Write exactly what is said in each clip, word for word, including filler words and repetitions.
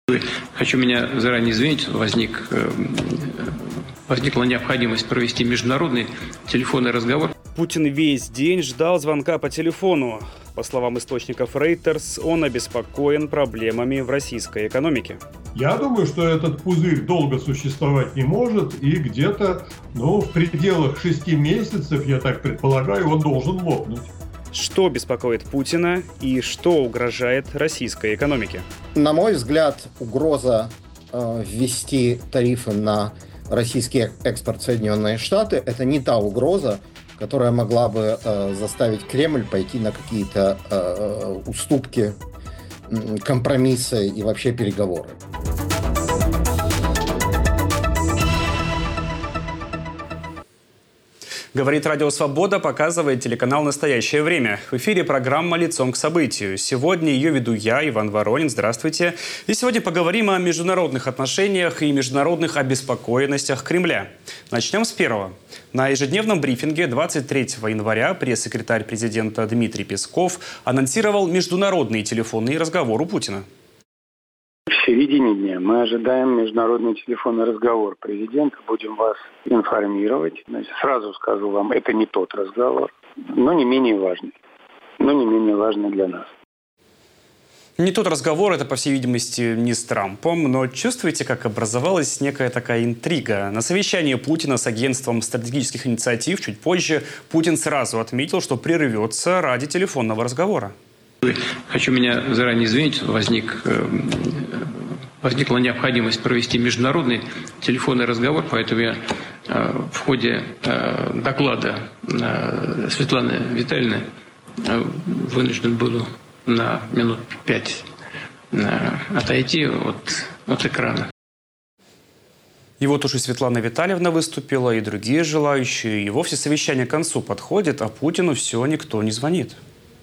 Хочу меня заранее извинить, возник, возникла необходимость провести международный телефонный разговор. Путин весь день ждал звонка по телефону. По словам источников Reuters, он обеспокоен проблемами в российской экономике. Я думаю, что этот пузырь долго существовать не может, и где-то, ну, в пределах шести месяцев, я так предполагаю, он должен лопнуть. Что беспокоит Путина и что угрожает российской экономике? На мой взгляд, угроза э, ввести тарифы на российский экспорт в Соединенные Штаты – это не та угроза, которая могла бы э, заставить Кремль пойти на какие-то э, уступки, компромиссы и вообще переговоры. Говорит Радио Свобода, показывает телеканал «Настоящее время». В эфире программа «Лицом к событию». Сегодня ее веду я, Иван Воронин. Здравствуйте. И сегодня поговорим о международных отношениях и международных обеспокоенностях Кремля. Начнем с первого. На ежедневном брифинге двадцать третьего января пресс-секретарь президента Дмитрий Песков анонсировал международный телефонный разговор у Путина. В середине дня мы ожидаем международный телефонный разговор президента. Будем вас информировать. Значит, сразу скажу вам, это не тот разговор, но не менее важный. Но не менее важный для нас. Не тот разговор, это, по всей видимости, не с Трампом, но чувствуете, как образовалась некая такая интрига? На совещании Путина с агентством стратегических инициатив чуть позже Путин сразу отметил, что прервется ради телефонного разговора. Хочу меня заранее извинить, возник, возникла необходимость провести международный телефонный разговор, поэтому я в ходе доклада Светланы Витальевны вынужден был на минут пять отойти от, от экрана. И вот уже Светлана Витальевна выступила, и другие желающие, и вовсе совещание к концу подходит, а Путину все никто не звонит.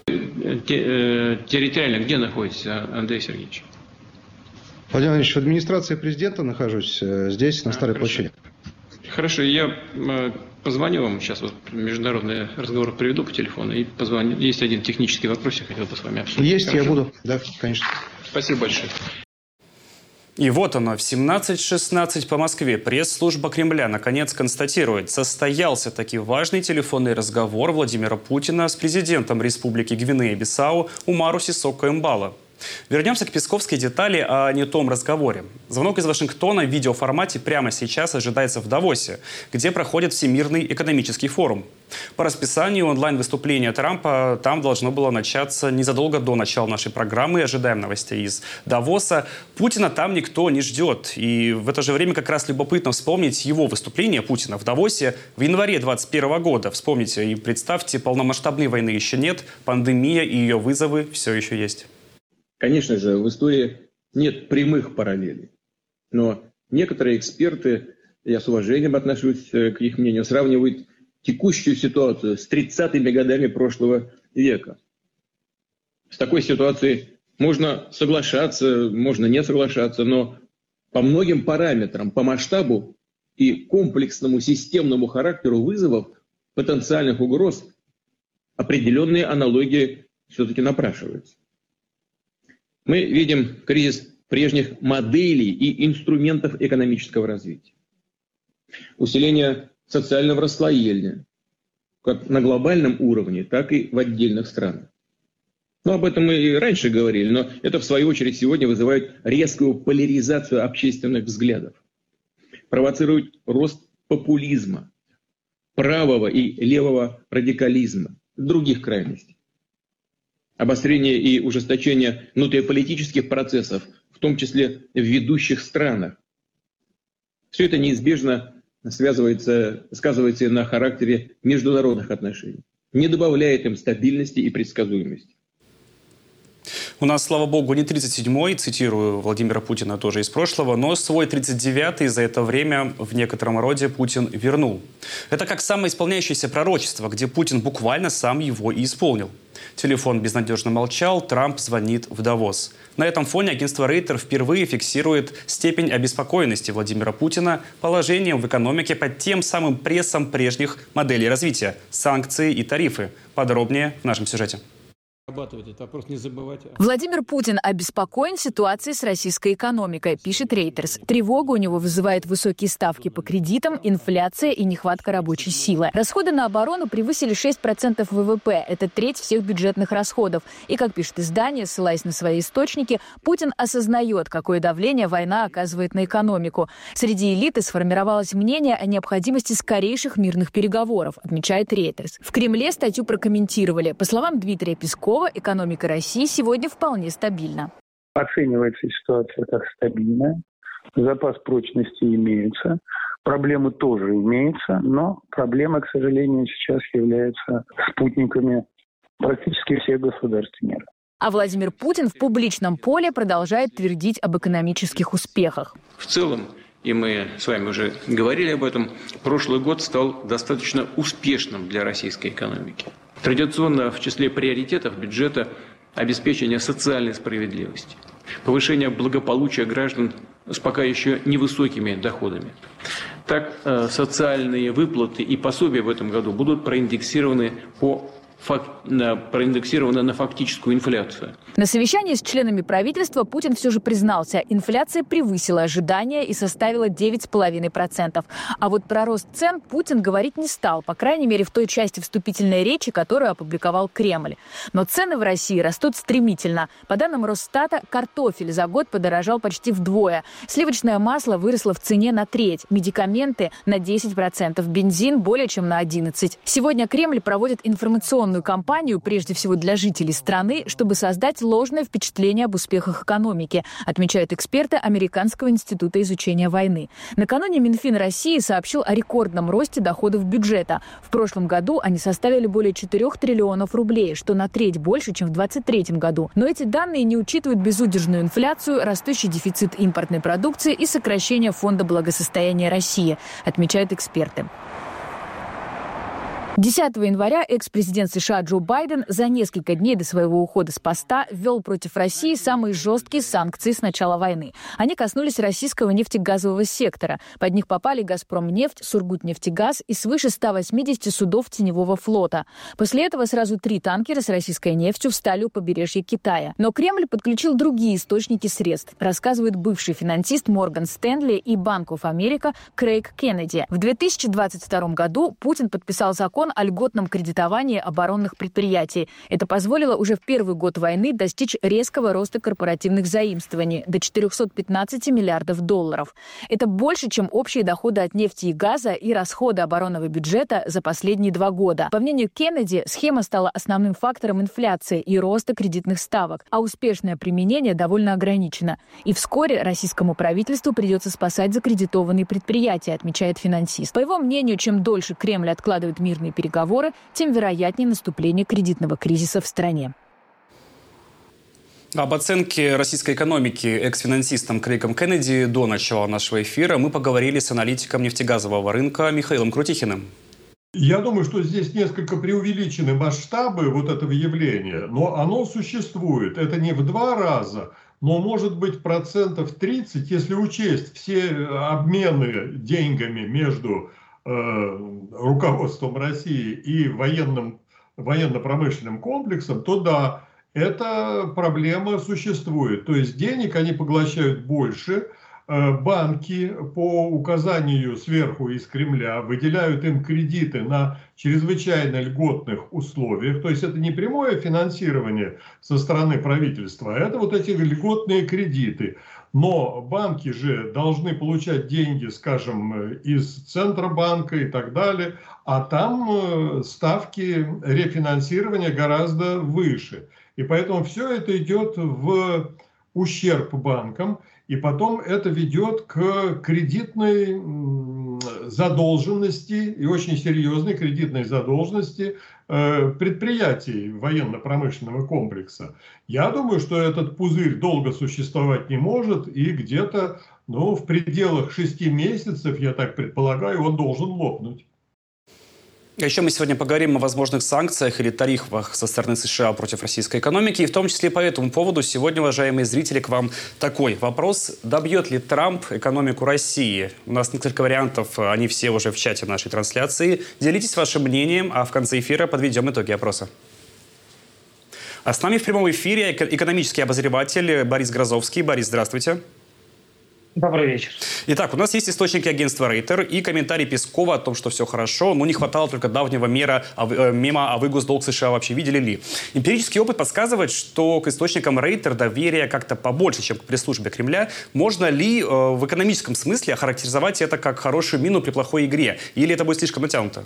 Территориально где находитесь, Андрей Сергеевич? Владимир Владимирович, в администрации президента нахожусь, здесь, на Старой площади. Хорошо, я позвоню вам сейчас, вот международный разговор приведу по телефону и позвоню. Есть один технический вопрос, я хотел бы с вами обсудить. Есть, Хорошо? Я буду, да, конечно. Спасибо большое. И вот оно, в семнадцать шестнадцать по Москве пресс-служба Кремля наконец констатирует, состоялся таки важный телефонный разговор Владимира Путина с президентом Республики Гвинея-Бисау Умару Сиссоко Эмбало. Вернемся к песковской детали о не том разговоре. Звонок из Вашингтона в видеоформате прямо сейчас ожидается в Давосе, где проходит Всемирный экономический форум. По расписанию онлайн-выступления Трампа там должно было начаться незадолго до начала нашей программы. Ожидаем новостей из Давоса. Путина там никто не ждет. И в это же время как раз любопытно вспомнить его выступление Путина в Давосе в январе двадцать первого года. Вспомните и представьте, полномасштабной войны еще нет, пандемия и ее вызовы все еще есть. Конечно же, в истории нет прямых параллелей, но некоторые эксперты, я с уважением отношусь к их мнению, сравнивают текущую ситуацию с тридцатыми годами прошлого века. С такой ситуацией можно соглашаться, можно не соглашаться, но по многим параметрам, по масштабу и комплексному системному характеру вызовов, потенциальных угроз, определенные аналогии все-таки напрашиваются. Мы видим кризис прежних моделей и инструментов экономического развития. Усиление социального расслоения, как на глобальном уровне, так и в отдельных странах. Ну, об этом мы и раньше говорили, но это, в свою очередь, сегодня вызывает резкую поляризацию общественных взглядов. Провоцирует рост популизма, правого и левого радикализма, других крайностей. Обострение и ужесточение внутриполитических процессов, в том числе в ведущих странах. Все это неизбежно связывается, сказывается на характере международных отношений, не добавляет им стабильности и предсказуемости. У нас, слава богу, не тридцать седьмой, цитирую Владимира Путина тоже из прошлого, но свой тридцать девятый за это время в некотором роде Путин вернул. Это как самоисполняющееся пророчество, где Путин буквально сам его и исполнил. Телефон безнадежно молчал, Трамп звонит в Давос. На этом фоне агентство Рейтер впервые фиксирует степень обеспокоенности Владимира Путина положением в экономике под тем самым прессом прежних моделей развития – санкции и тарифы. Подробнее в нашем сюжете. Этот вопрос не забывать. Владимир Путин обеспокоен ситуацией с российской экономикой, пишет Reuters. Тревогу у него вызывают высокие ставки по кредитам, инфляция и нехватка рабочей силы. Расходы на оборону превысили шесть процентов ВВП. Это треть всех бюджетных расходов. И, как пишет издание, ссылаясь на свои источники, Путин осознает, какое давление война оказывает на экономику. Среди элиты сформировалось мнение о необходимости скорейших мирных переговоров, отмечает Reuters. В Кремле статью прокомментировали. По словам Дмитрия Пескова, экономика России сегодня вполне стабильна. Оценивается ситуация как стабильная, запас прочности имеется, проблемы тоже имеются, но проблемы, к сожалению, сейчас являются спутниками практически всех государств мира. А Владимир Путин в публичном поле продолжает твердить об экономических успехах. В целом, и мы с вами уже говорили об этом, прошлый год стал достаточно успешным для российской экономики. Традиционно в числе приоритетов бюджета обеспечение социальной справедливости, повышение благополучия граждан с пока еще невысокими доходами. Так, социальные выплаты и пособия в этом году будут проиндексированы по проиндексировано на фактическую инфляцию. На совещании с членами правительства Путин все же признался, инфляция превысила ожидания и составила девять целых пять десятых процента. А вот про рост цен Путин говорить не стал, по крайней мере в той части вступительной речи, которую опубликовал Кремль. Но цены в России растут стремительно. По данным Росстата, картофель за год подорожал почти вдвое. Сливочное масло выросло в цене на треть, медикаменты на десять процентов, бензин более чем на одиннадцать процентов. Сегодня Кремль проводит информационную кампанию, прежде всего для жителей страны, чтобы создать ложное впечатление об успехах экономики, отмечают эксперты Американского института изучения войны. Накануне Минфин России сообщил о рекордном росте доходов бюджета. В прошлом году они составили более четырёх триллионов рублей, что на треть больше, чем в двадцать третьем году. Но эти данные не учитывают безудержную инфляцию, растущий дефицит импортной продукции и сокращение фонда благосостояния России, отмечают эксперты. десятого января экс-президент США Джо Байден за несколько дней до своего ухода с поста ввел против России самые жесткие санкции с начала войны. Они коснулись российского нефтегазового сектора. Под них попали «Газпромнефть», «Сургутнефтегаз» и свыше ста восьмидесяти судов теневого флота. После этого сразу три танкера с российской нефтью встали у побережья Китая. Но Кремль подключил другие источники средств, рассказывает бывший финансист Морган Стэнли и Bank of America Крейг Кеннеди. В две тысячи двадцать втором году Путин подписал закон о льготном кредитовании оборонных предприятий. Это позволило уже в первый год войны достичь резкого роста корпоративных заимствований до четырехсот пятнадцати миллиардов долларов. Это больше, чем общие доходы от нефти и газа и расходы оборонного бюджета за последние два года. По мнению Кеннеди, схема стала основным фактором инфляции и роста кредитных ставок, а успешное применение довольно ограничено. И вскоре российскому правительству придется спасать закредитованные предприятия, отмечает финансист. По его мнению, чем дольше Кремль откладывает мирные переговоры, тем вероятнее наступление кредитного кризиса в стране. Об оценке российской экономики экс-финансистом Крейгом Кеннеди до начала нашего эфира мы поговорили с аналитиком нефтегазового рынка Михаилом Крутихиным. Я думаю, что здесь несколько преувеличены масштабы вот этого явления, но оно существует. Это не в два раза, но может быть процентов тридцать, если учесть все обмены деньгами между руководством России и военным, военно-промышленным комплексом, то да, эта проблема существует. То есть денег они поглощают больше, банки по указанию сверху из Кремля выделяют им кредиты на чрезвычайно льготных условиях. То есть это не прямое финансирование со стороны правительства, а это вот эти льготные кредиты. Но банки же должны получать деньги, скажем, из Центробанка и так далее, а там ставки рефинансирования гораздо выше. И поэтому все это идет в ущерб банкам, и потом это ведет к кредитной задолженности, и очень серьезной кредитной задолженности предприятий военно-промышленного комплекса. Я думаю, что этот пузырь долго существовать не может, и где-то, ну, в пределах шести месяцев, я так предполагаю, он должен лопнуть. Еще мы сегодня поговорим о возможных санкциях или тарифах со стороны США против российской экономики. И в том числе по этому поводу сегодня, уважаемые зрители, к вам такой вопрос. Добьет ли Трамп экономику России? У нас несколько вариантов, они все уже в чате нашей трансляции. Делитесь вашим мнением, а в конце эфира подведем итоги опроса. А с нами в прямом эфире экономический обозреватель Борис Грозовский. Борис, здравствуйте. Добрый вечер. Итак, у нас есть источники агентства Рейтер и комментарий Пескова о том, что все хорошо, но не хватало только давнего мера, э, мема «А вы госдолг США вообще видели ли?». Эмпирический опыт подсказывает, что к источникам Рейтер доверия как-то побольше, чем к пресс-службе Кремля. Можно ли э, в экономическом смысле охарактеризовать это как хорошую мину при плохой игре? Или это будет слишком натянуто?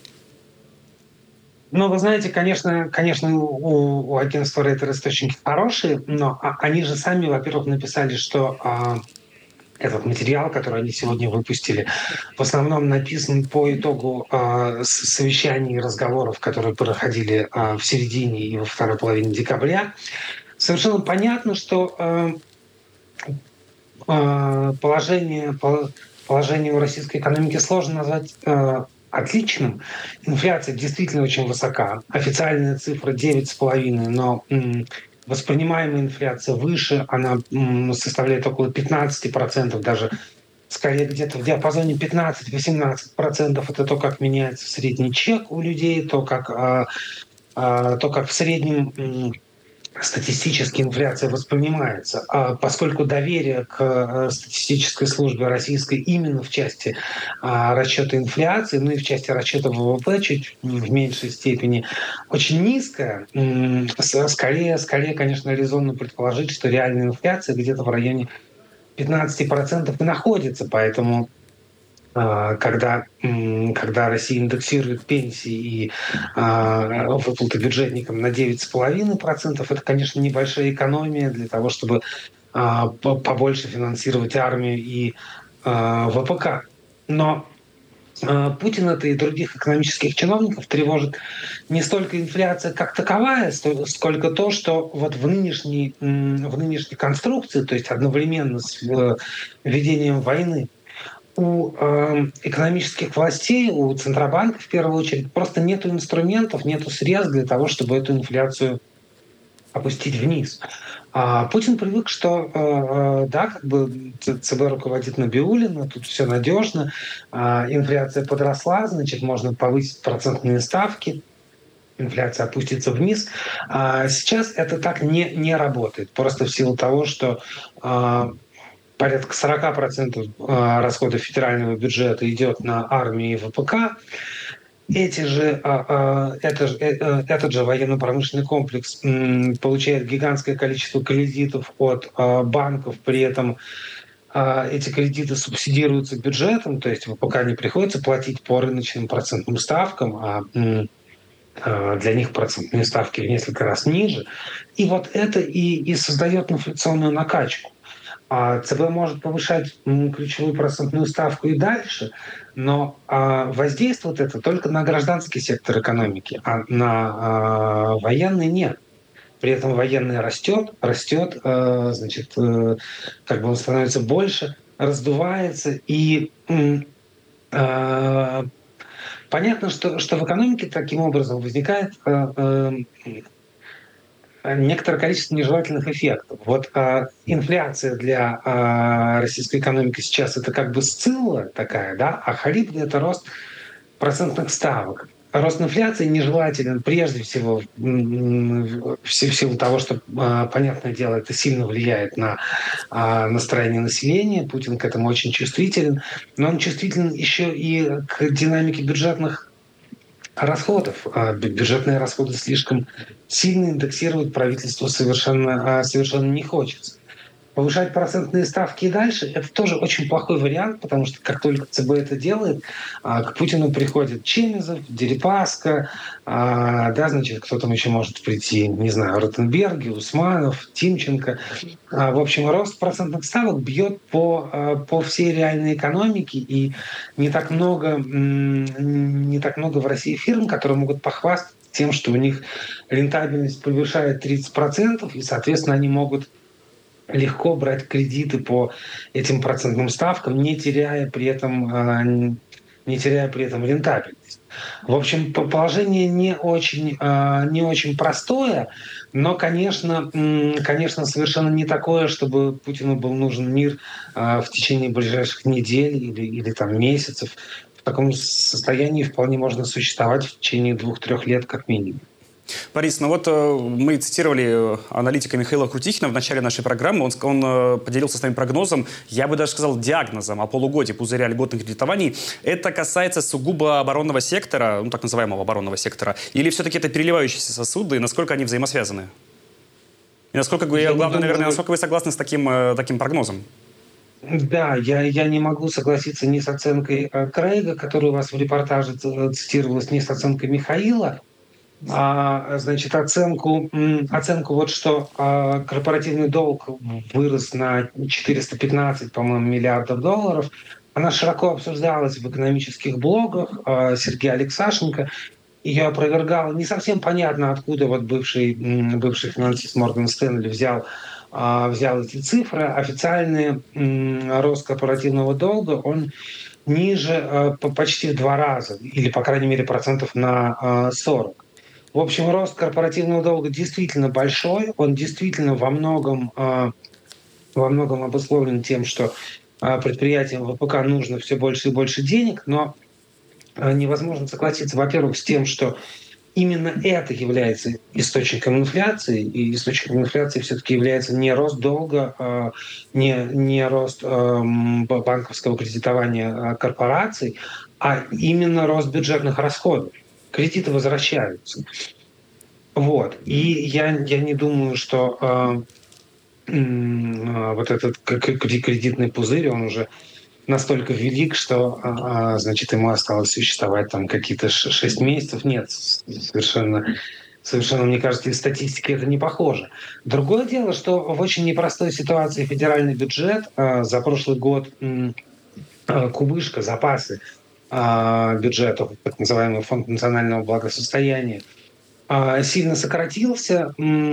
Ну, вы знаете, конечно, конечно, у, у агентства Рейтер источники хорошие, но они же сами, во-первых, написали, что а, этот материал, который они сегодня выпустили, в основном написан по итогу а, совещаний и разговоров, которые проходили а, в середине и во второй половине декабря. Совершенно понятно, что а, а, положение, положение у российской экономики сложно назвать а, отличным. Инфляция действительно очень высока. Официальная цифра девять с половиной, но м, воспринимаемая инфляция выше, она м, составляет около пятнадцать процентов, даже скорее где-то в диапазоне пятнадцать-восемнадцать процентов. Это то, как меняется средний чек у людей, то, как, а, а, то, как в среднем м, статистически инфляция воспринимается, а поскольку доверие к статистической службе российской именно в части а, расчета инфляции, ну и в части расчета ВВП чуть в меньшей степени очень низкое, скорее, скорее, конечно, резонно предположить, что реальная инфляция где-то в районе пятнадцать процентов и находится, поэтому когда, когда Россия индексирует пенсии и э, выплаты бюджетникам на девять с половиной процентов, это, конечно, небольшая экономия для того, чтобы э, побольше финансировать армию и э, ВПК. Но э, Путина-то и других экономических чиновников тревожит не столько инфляция как таковая, сколько то, что вот в нынешней, в нынешней конструкции, то есть одновременно с введением войны, у э, экономических властей, у Центробанка в первую очередь, просто нет инструментов, нет средств для того, чтобы эту инфляцию опустить вниз. А Путин привык, что э, да, как бы ЦБ руководит Набиуллина, тут все надежно, э, инфляция подросла, значит, можно повысить процентные ставки, инфляция опустится вниз. А сейчас это так не, не работает, просто в силу того, что э, порядка сорок процентов расходов федерального бюджета идет на армию и ВПК. Эти же, это, этот же военно-промышленный комплекс получает гигантское количество кредитов от банков, при этом эти кредиты субсидируются бюджетом, то есть ВПК не приходится платить по рыночным процентным ставкам, а для них процентные ставки в несколько раз ниже. И вот это и, и создает инфляционную накачку. А ЦБ может повышать ключевую процентную ставку и дальше, но а, воздействует это только на гражданский сектор экономики, а на а, военный нет. При этом военный растет, растет, а, значит, а, как бы он становится больше, раздувается, и а, понятно, что, что в экономике таким образом возникает а, а, некоторое количество нежелательных эффектов. Вот э, инфляция для э, российской экономики сейчас это как бы сцилла такая, да, а харибда — это рост процентных ставок. Рост инфляции нежелателен прежде всего в силу того, что, э, понятное дело, это сильно влияет на э, настроение населения. Путин к этому очень чувствителен, но он чувствителен еще и к динамике бюджетных расходов. Бюджетные расходы слишком сильно индексировать правительству совершенно, совершенно не хочется. Повышать процентные ставки и дальше – это тоже очень плохой вариант, потому что как только ЦБ это делает, к Путину приходят Чемезов, Дерипаска, да, значит, кто там еще может прийти, не знаю, Ротенберги, Усманов, Тимченко. В общем, рост процентных ставок бьет по, по всей реальной экономике, и не так много, не так много в России фирм, которые могут похвастаться тем, что у них рентабельность превышает тридцать процентов, и, соответственно, они могут легко брать кредиты по этим процентным ставкам, не теряя при этом, не теряя при этом рентабельность. В общем, положение не очень, не очень простое, но, конечно, конечно, совершенно не такое, чтобы Путину был нужен мир в течение ближайших недель или, или там, месяцев. В таком состоянии вполне можно существовать в течение двух-трех лет как минимум. Борис, ну вот мы цитировали аналитика Михаила Крутихина в начале нашей программы. Он, он поделился с нами прогнозом, я бы даже сказал диагнозом о полугодии пузыря льготных кредитований. Это касается сугубо оборонного сектора, ну так называемого оборонного сектора, или все-таки это переливающиеся сосуды, и насколько они взаимосвязаны? И насколько, я главное, думаю, наверное, насколько вы согласны с таким, таким прогнозом? Да, я, я не могу согласиться ни с оценкой Крейга, которая у вас в репортаже цитировалась, ни с оценкой Михаила. А, значит, оценку, оценку вот что а, корпоративный долг вырос на четыреста пятнадцать, по-моему, миллиардов долларов. Она широко обсуждалась в экономических блогах. А, Сергей Алексашенко ее опровергал. Не совсем понятно, откуда вот бывший, бывший финансист Морган Стэнли взял, а, взял эти цифры. Официальный м, рост корпоративного долга, он ниже а, почти в два раза, или, по крайней мере, процентов на а, сорок. В общем, рост корпоративного долга действительно большой, он действительно во многом, во многом обусловлен тем, что предприятиям ВПК нужно все больше и больше денег, но невозможно согласиться, во-первых, с тем, что именно это является источником инфляции, и источником инфляции все-таки является не рост долга, не, не рост банковского кредитования корпораций, а именно рост бюджетных расходов. Кредиты возвращаются. Вот. И я, я не думаю, что э, э, вот этот кредитный пузырь, он уже настолько велик, что э, значит, ему осталось существовать там какие-то шесть месяцев. Нет, совершенно, совершенно, мне кажется, из статистики это не похоже. Другое дело, что в очень непростой ситуации федеральный бюджет э, за прошлый год э, кубышка, запасы бюджетов, так называемый фонд национального благосостояния, сильно сократился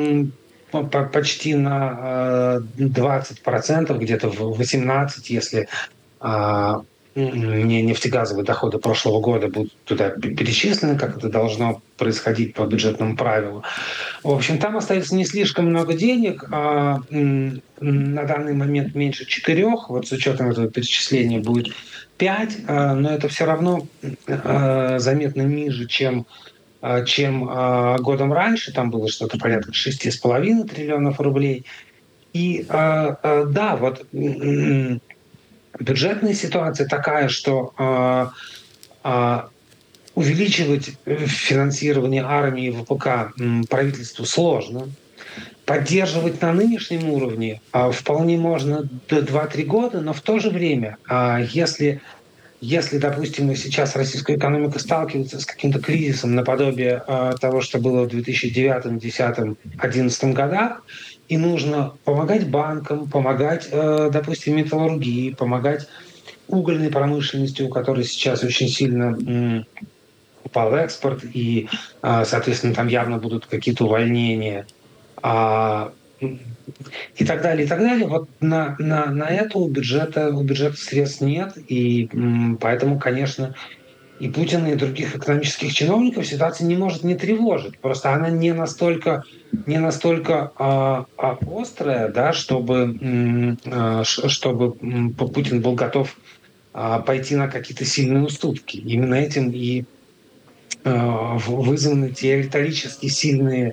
почти на двадцать процентов, где-то в восемнадцать процентов, если не нефтегазовые доходы прошлого года будут туда перечислены, как это должно происходить по бюджетному правилу. В общем, там остается не слишком много денег, а на данный момент меньше четырех, вот с учетом этого перечисления будет пять, но это все равно заметно ниже, чем, чем годом раньше. Там было что-то порядка шесть с половиной триллионов рублей. И да, вот бюджетная ситуация такая, что увеличивать финансирование армии и ВПК правительству сложно. Поддерживать на нынешнем уровне а, вполне можно до два-три года, но в то же время, а, если, если, допустим, сейчас российская экономика сталкивается с каким-то кризисом наподобие а, того, что было в две тысячи девятом, десятом, одиннадцатом годах, и нужно помогать банкам, помогать, а, допустим, металлургии, помогать угольной промышленности, у которой сейчас очень сильно м, упал экспорт, и, а, соответственно, там явно будут какие-то увольнения, А, и так далее, и так далее. Вот на, на, на это у бюджета, у бюджета средств нет, и м, поэтому, конечно, и Путина, и других экономических чиновников ситуация не может не тревожить. Просто она не настолько, не настолько а, а острая, да, чтобы, м, а, чтобы м, Путин был готов а, пойти на какие-то сильные уступки. Именно этим и а, вызваны те риторически сильные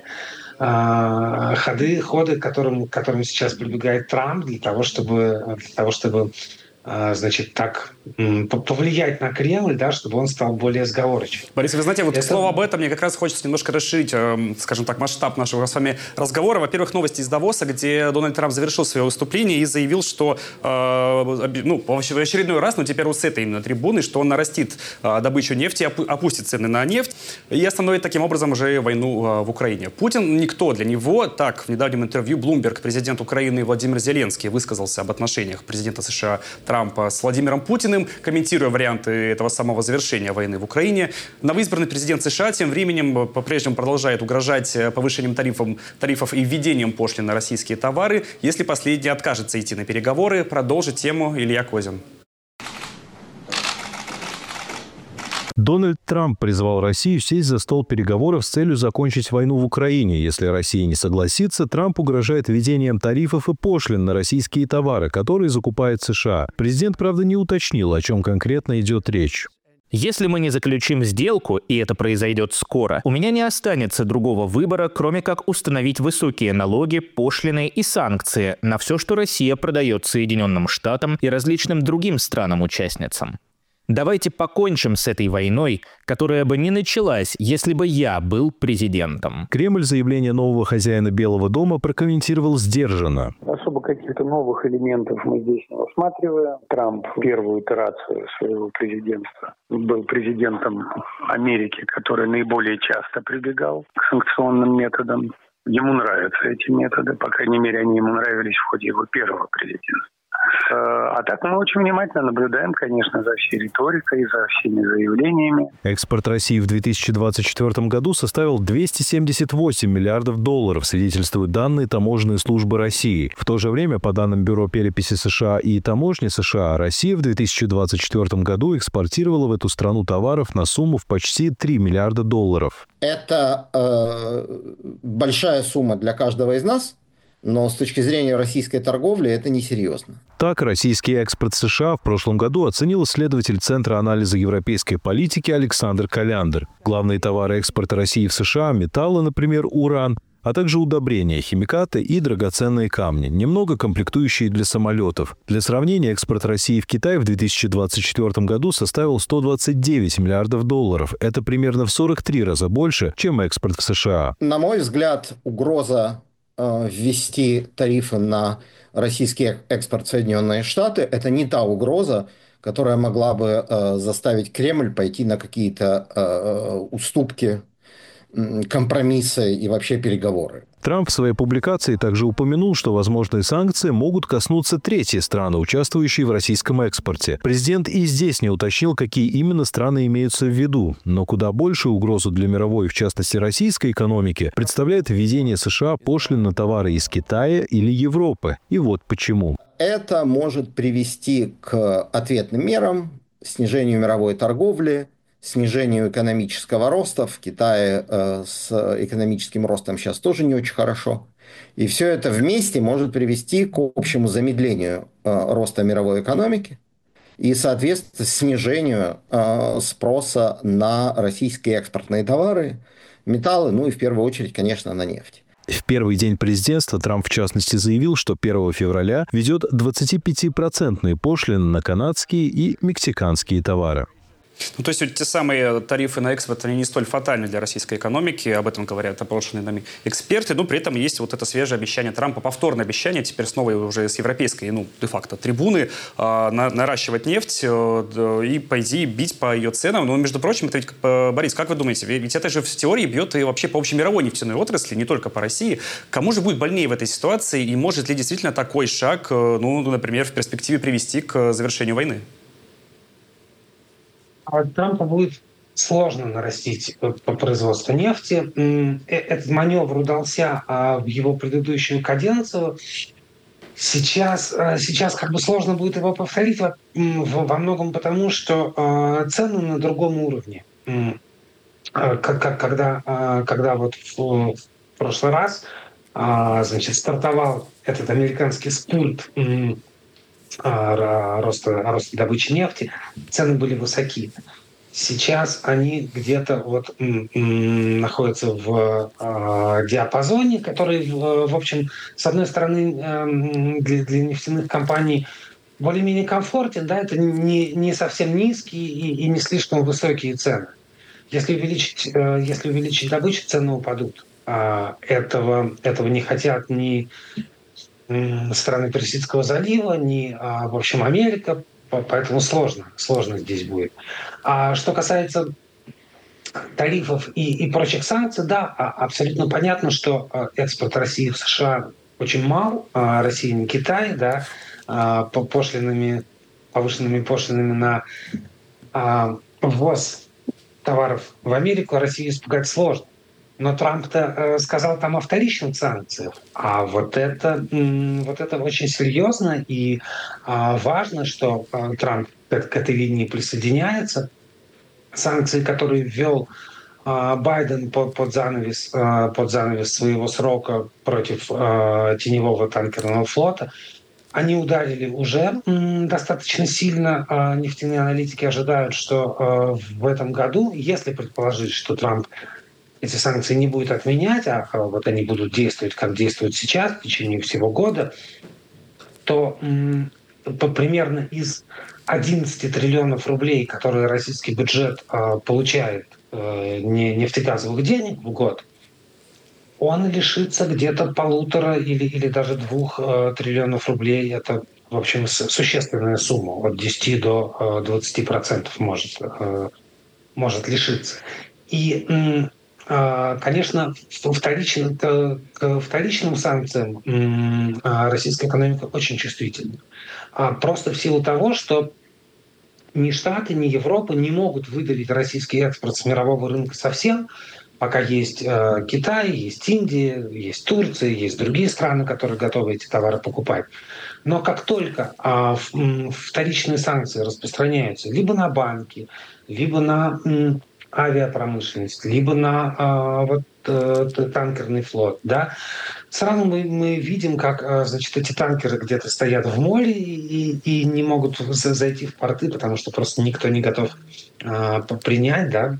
ходы, ходы, к которым, к которым сейчас прибегает Трамп для того, чтобы, для того, чтобы значит, так повлиять на Кремль, да, чтобы он стал более сговорчивым. Борис, вы знаете, вот Это... к слову об этом, мне как раз хочется немножко расширить, скажем так, масштаб нашего с вами разговора. Во-первых, новости из Давоса, где Дональд Трамп завершил свое выступление и заявил, что, ну, в очередной раз, но теперь вот с этой именно трибуны, что он нарастит добычу нефти, опустит цены на нефть и остановит таким образом уже войну в Украине. Путин никто для него. Так, в недавнем интервью Bloomberg президент Украины Владимир Зеленский высказался об отношениях президента США Трампа с Владимиром Путиным, комментируя варианты этого самого завершения войны в Украине. Новоизбранный президент США тем временем по-прежнему продолжает угрожать повышением тарифов, тарифов и введением пошлин на российские товары. Если последний откажется идти на переговоры, продолжит тему Илья Козин. Дональд Трамп призвал Россию сесть за стол переговоров с целью закончить войну в Украине. Если Россия не согласится, Трамп угрожает введением тарифов и пошлин на российские товары, которые закупает США. Президент, правда, не уточнил, о чем конкретно идет речь. Если мы не заключим сделку, и это произойдет скоро, у меня не останется другого выбора, кроме как установить высокие налоги, пошлины и санкции на все, что Россия продает Соединенным Штатам и различным другим странам-участницам. Давайте покончим с этой войной, которая бы не началась, если бы я был президентом. Кремль заявление нового хозяина Белого дома прокомментировал сдержанно. Особо каких-то новых элементов мы здесь не усматриваем. Трамп первую итерацию своего президентства был президентом Америки, который наиболее часто прибегал к санкционным методам. Ему нравятся эти методы, по крайней мере, они ему нравились в ходе его первого президентства. А так мы очень внимательно наблюдаем, конечно, за всей риторикой, за всеми заявлениями. Экспорт России в две тысячи двадцать четвёртом году составил двести семьдесят восемь миллиардов долларов, свидетельствуют данные Таможенной службы России. В то же время, по данным Бюро переписи США и Таможни США, Россия в две тысячи двадцать четвёртом году экспортировала в эту страну товаров на сумму в почти три миллиарда долларов. Это э, большая сумма для каждого из нас, но с точки зрения российской торговли это несерьезно. Так, российский экспорт США в прошлом году оценил исследователь Центра анализа европейской политики Александр Коляндр. Главные товары экспорта России в США – металлы, например, уран, а также удобрения, химикаты и драгоценные камни, немного комплектующие для самолетов. Для сравнения, экспорт России в Китай в две тысячи двадцать четвёртом году составил сто двадцать девять миллиардов долларов. Это примерно в сорок три раза больше, чем экспорт в США. На мой взгляд, угроза ввести тарифы на российский экспорт в Соединенные Штаты – это не та угроза, которая могла бы э, заставить Кремль пойти на какие-то э, уступки, компромиссы и вообще переговоры. Трамп в своей публикации также упомянул, что возможные санкции могут коснуться третьей страны, участвующей в российском экспорте. Президент и здесь не уточнил, какие именно страны имеются в виду. Но куда большую угрозу для мировой, в частности российской экономики, представляет введение США пошлин на товары из Китая или Европы. И вот почему. Это может привести к ответным мерам, снижению мировой торговли, снижению экономического роста. В Китае э, с экономическим ростом сейчас тоже не очень хорошо. И все это вместе может привести к общему замедлению э, роста мировой экономики и, соответственно, снижению э, спроса на российские экспортные товары, металлы, ну и в первую очередь, конечно, на нефть. В первый день президентства Трамп, в частности, заявил, что первого февраля введет двадцатипятипроцентные пошлины на канадские и мексиканские товары. Ну, то есть вот те самые тарифы на экспорт, они не столь фатальны для российской экономики, об этом говорят опрошенные нами эксперты, но при этом есть вот это свежее обещание Трампа, повторное обещание, теперь снова уже с европейской, ну, де-факто, трибуны, э, на, наращивать нефть э, и, по идее, бить по ее ценам. Но, между прочим, это ведь, Борис, как вы думаете, ведь это же в теории бьет и вообще по общемировой нефтяной отрасли, не только по России. Кому же будет больнее в этой ситуации и может ли действительно такой шаг, ну, например, в перспективе привести к завершению войны? Трампу будет сложно нарастить по производству нефти. Этот маневр удался в его предыдущую каденцию. Сейчас, сейчас как бы сложно будет его повторить во многом потому, что цены на другом уровне. Когда, когда вот в прошлый раз, значит, стартовал этот американский спульт роста, роста добычи нефти, цены были высоки. Сейчас они где-то вот м, м, находятся в э, диапазоне, который, в, в общем, с одной стороны, э, для, для нефтяных компаний более-менее комфортен, да, это не, не совсем низкие и, и не слишком высокие цены. Если увеличить, э, если увеличить добычу, цены упадут. А этого, этого не хотят ни страны Персидского залива, ни, а, в общем, Америка, поэтому сложно, сложно здесь будет. А что касается тарифов и, и прочих санкций, да, абсолютно понятно, что экспорт России в США очень мал, а Россия не Китай, да, по пошлинами, повышенными пошлинами на а, ввоз товаров в Америку Россию испугать сложно. Но Трамп-то э, сказал там о вторичных санкциях. А вот это, м, вот это очень серьезно и э, важно, что э, Трамп к, к этой линии присоединяется. Санкции, которые ввел э, Байден под, под, занавес, э, под занавес своего срока против э, теневого танкерного флота, Они ударили уже достаточно сильно. Нефтяные аналитики ожидают, что в этом году, если предположить, что Трамп эти санкции не будет отменять, а вот они будут действовать, как действуют сейчас, в течение всего года, то примерно из одиннадцати триллионов рублей, которые российский бюджет получает нефтегазовых денег в год, он лишится где-то полутора или, или даже двух э, триллионов рублей. Это, в общем, существенная сумма. От десяти до двадцати процентов может, э, может лишиться. И, э, конечно, вторично, к, к вторичным санкциям э, российская экономика очень чувствительна. А просто в силу того, что ни Штаты, ни Европа не могут выдавить российский экспорт с мирового рынка совсем, пока есть э, Китай, есть Индия, есть Турция, есть другие страны, которые готовы эти товары покупать. Но как только э, вторичные санкции распространяются либо на банки, либо на э, авиапромышленность, либо на э, вот, э, танкерный флот, да, сразу мы, мы видим, как э, значит, эти танкеры где-то стоят в море и, и не могут зайти в порты, потому что просто никто не готов э, принять, да,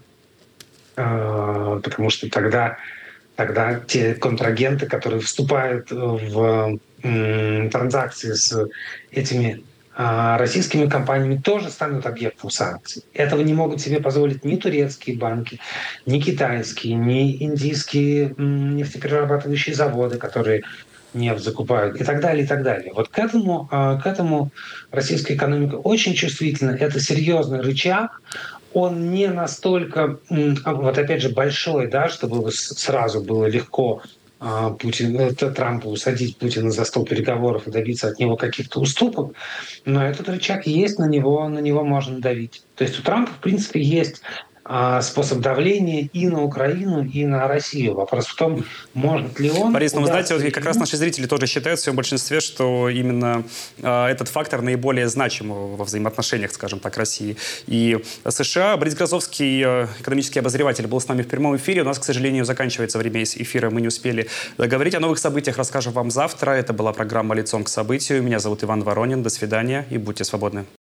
потому что тогда, тогда те контрагенты, которые вступают в м, транзакции с этими а, российскими компаниями, тоже станут объектом санкций. Этого не могут себе позволить ни турецкие банки, ни китайские, ни индийские м, нефтеперерабатывающие заводы, которые нефть закупают, и так далее, и так далее. Вот к этому, к этому российская экономика очень чувствительна. Это серьезный рычаг. Он не настолько, вот опять же, большой, да, чтобы сразу было легко Путин, Трампу усадить Путина за стол переговоров и добиться от него каких-то уступок, но этот рычаг есть, на него, на него можно давить. То есть у Трампа, в принципе, есть способ давления и на Украину, и на Россию. Вопрос в том, может ли он... Борис, ну вы знаете, вот как раз наши зрители тоже считают в своем большинстве, что именно э, этот фактор наиболее значим во взаимоотношениях, скажем так, России и США. Борис Грозовский, э, экономический обозреватель, был с нами в прямом эфире. У нас, к сожалению, заканчивается время эфира, мы не успели говорить. О новых событиях расскажем вам завтра. Это была программа «Лицом к событию». Меня зовут Иван Воронин. До свидания и будьте свободны.